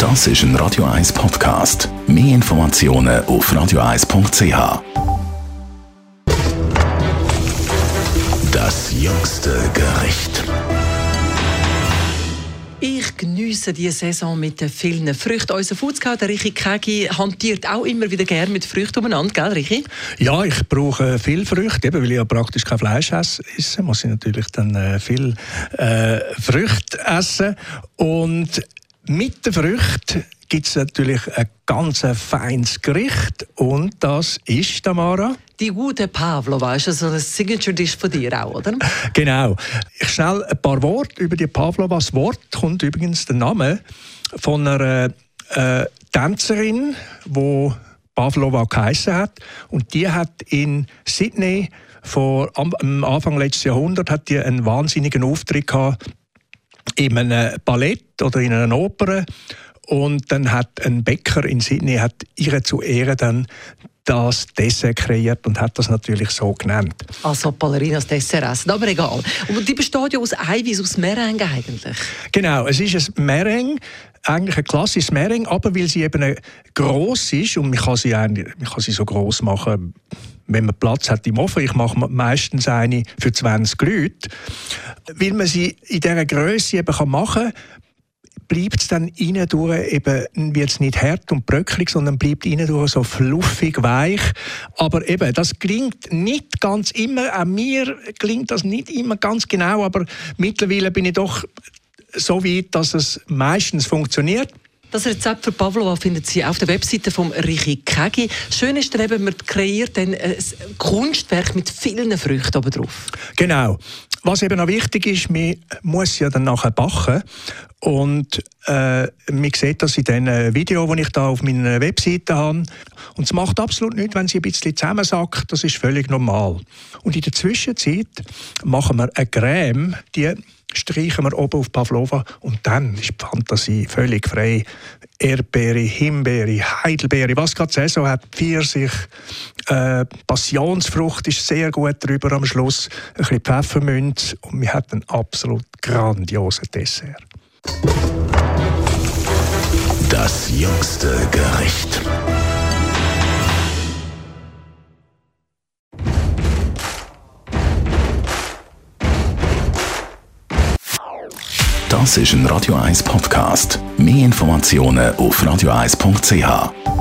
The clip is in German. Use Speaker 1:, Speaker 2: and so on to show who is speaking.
Speaker 1: Das ist ein Radio 1 Podcast. Mehr Informationen auf radio1.ch. Das jüngste Gericht.
Speaker 2: Ich geniesse diese Saison mit vielen Früchten. Unser Foodscout, der Richi Kägi, hantiert auch immer wieder gerne mit Früchten umeinander, gell, Richi?
Speaker 3: Ja, ich brauche viel Früchte, eben weil ich ja praktisch kein Fleisch esse, muss ich natürlich dann viel Früchte essen. Und mit den Früchten gibt es natürlich ein ganz feines Gericht. Und das ist, Tamara?
Speaker 2: Die gute Pavlova, ist so ein Signature-Dish von dir auch, oder?
Speaker 3: Genau. Ich schnell ein paar Worte über die Pavlova. Das Wort kommt übrigens der Name von einer Tänzerin, die Pavlova geheissen hat. Und die hat in Sydney am Anfang letzten Jahrhundert hat die einen wahnsinnigen Auftritt gehabt in einem Ballett oder in einer Oper. Und dann hat ein Bäcker in Sydney ihr zu Ehren dann das Dessert kreiert und hat das natürlich so genannt.
Speaker 2: Also Ballerinas Dessert essen, aber egal. Und die besteht ja aus Eiweiß, aus Meringue eigentlich.
Speaker 3: Genau, es ist ein Meringue, eigentlich ein klassisches Meringue, aber weil sie eben gross ist und man kann sie so gross machen, wenn man Platz hat im Ofen. Ich mache meistens eine für 20 Leute. Weil man sie in dieser Grösse eben machen kann, bleibt es dann innen durch eben, wird es nicht hart und bröckelig, sondern bleibt innen durch so fluffig, weich. Aber eben, das gelingt nicht ganz immer, auch mir gelingt das nicht immer ganz genau, aber mittlerweile bin ich doch so weit, dass es meistens funktioniert.
Speaker 2: Das Rezept für Pavlova findet Sie auf der Webseite von Richi Kägi. Schön ist dann eben, man kreiert ein Kunstwerk mit vielen Früchten oben drauf.
Speaker 3: Genau. Was eben noch wichtig ist, man muss ja dann nachher backen. Und man sieht das in den Video, die ich da auf meiner Webseite habe. Und es macht absolut nichts, wenn sie ein bisschen zusammensackt. Das ist völlig normal. Und in der Zwischenzeit machen wir eine Creme, die streichen wir oben auf Pavlova und dann ist die Fantasie völlig frei. Erdbeere, Himbeere, Heidelbeere, was gerade Saison hat, Pfirsich, Passionsfrucht ist sehr gut drüber am Schluss, ein bisschen Pfefferminz und wir haben einen absolut grandiosen Dessert.
Speaker 1: Das jüngste Gericht. Das ist ein Radio 1 Podcast. Mehr Informationen auf radio1.ch.